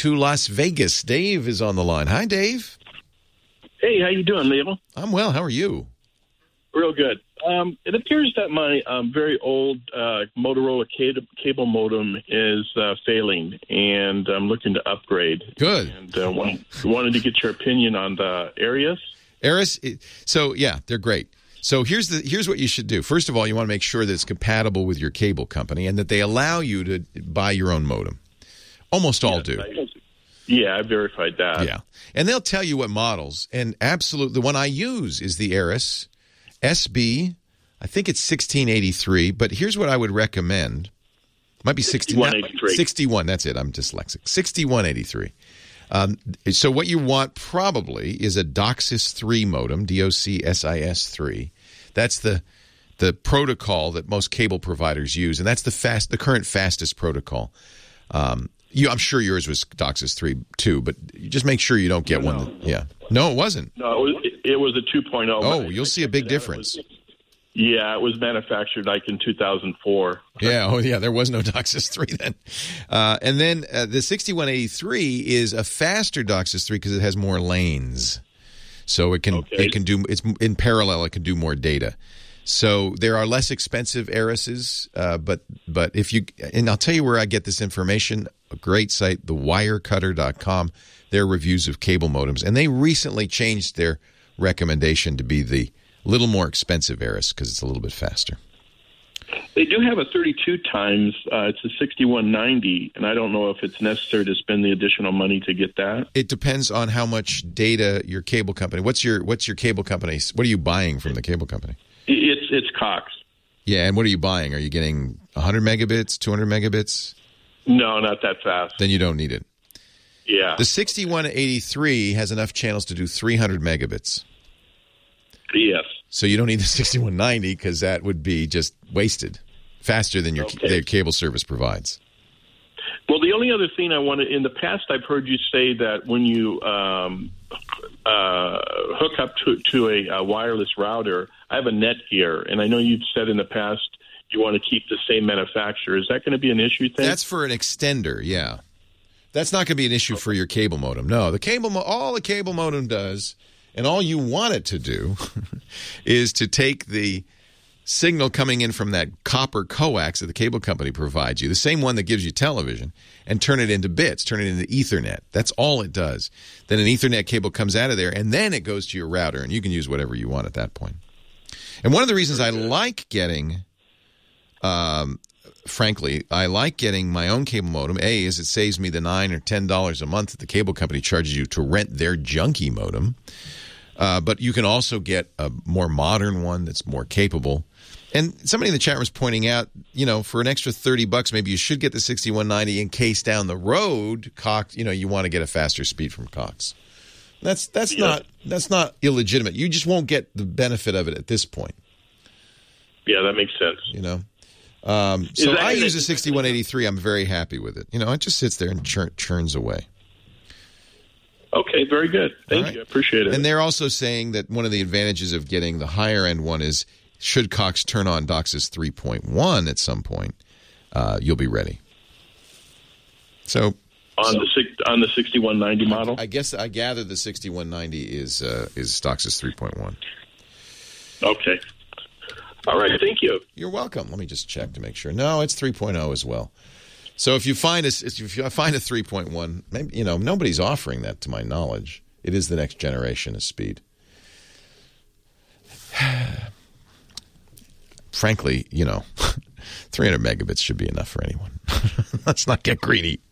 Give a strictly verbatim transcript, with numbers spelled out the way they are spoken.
to Las Vegas. Dave is on the line. Hi, Dave. Hey, how you doing, Leo? I'm well. How are you? Real good. Um, it appears that my um, very old uh, Motorola cable, cable modem is uh, failing, and I'm looking to upgrade. Good. And uh, wanted, wanted to get your opinion on the Aries. Aries, so yeah, they're great. So here's the here's what you should do. First of all, you want to make sure that it's compatible with your cable company and that they allow you to buy your own modem. Almost all Yes, do. I, yeah, I verified that. Yeah. And they'll tell you what models. And absolutely, the one I use is the Aries S B. I think it's sixteen eighty-three, but here's what I would recommend. Might be sixty-one eighty-three. sixty-one, that's it. I'm dyslexic. sixty-one eighty-three. Um, so what you want probably is a DOCSIS three modem, D O C S I S three. That's the the protocol that most cable providers use, and that's the fast, the current fastest protocol. Um, you, I'm sure yours was DOCSIS three too, but you just make sure you don't get no, one. No. That, yeah, no, it wasn't. No, it was, it was a two point oh. Oh, you'll see a big difference. Yeah, it was manufactured like in two thousand four. Yeah, oh yeah, there was no DOCSIS three then. Uh, and then uh, the sixty-one eighty-three is a faster DOCSIS three because it has more lanes. So it can okay. it can do it's in parallel. It can do more data. So there are less expensive Arises, uh, but but if you and I'll tell you where I get this information. A great site, the wirecutter dot com. Their reviews of cable modems, and they recently changed their recommendation to be the little more expensive Aries because it's a little bit faster. They do have a thirty-two times. Uh, it's a sixty-one ninety, and I don't know if it's necessary to spend the additional money to get that. It depends on how much data your cable company. What's your What's your cable company? What are you buying from the cable company? It's it's Cox. Yeah, and what are you buying? Are you getting one hundred megabits, two hundred megabits? No, not that fast. Then you don't need it. Yeah. The sixty-one eighty-three has enough channels to do three hundred megabits. Yes. So you don't need the sixty-one ninety because that would be just wasted, faster than your okay. their cable service provides. Well, the only other thing I wanted, in the past I've heard you say that when you um, uh, hook up to, to a, a wireless router, I have a Netgear, and I know you've said in the past you want to keep the same manufacturer. Is that going to be an issue thing? That's for an extender, yeah. That's not going to be an issue okay. for your cable modem. No, the cable mo- all the cable modem does, and all you want it to do, is to take the signal coming in from that copper coax that the cable company provides you, the same one that gives you television, and turn it into bits, turn it into Ethernet. That's all it does. Then an Ethernet cable comes out of there, and then it goes to your router, and you can use whatever you want at that point. And one of the reasons I like getting, um, frankly, I like getting my own cable modem, A, is it saves me the nine dollars or ten dollars a month that the cable company charges you to rent their junky modem. Uh, but you can also get a more modern one that's more capable. And somebody in the chat room is pointing out, you know, for an extra thirty bucks, maybe you should get the sixty-one ninety in case down the road, Cox, you know, you want to get a faster speed from Cox. That's that's yeah. not that's not illegitimate. You just won't get the benefit of it at this point. Yeah, that makes sense. You know, um, so that, I use a sixty-one eighty-three. I'm very happy with it. You know, it just sits there and churn, churns away. Okay, very good. Thank right. you. I appreciate it. And they're also saying that one of the advantages of getting the higher end one is, should Cox turn on DOCSIS three point one at some point, uh, you'll be ready. So on so, the six, on the sixty-one ninety model, I guess I gather the sixty-one ninety is uh, is DOCSIS three point one. Okay. All right. Thank you. You're welcome. Let me just check to make sure. No, it's three point oh as well. So if you find a if you find a three point one, maybe you know nobody's offering that to my knowledge. It is the next generation of speed. Frankly, you know, three hundred megabits should be enough for anyone. Let's not get greedy.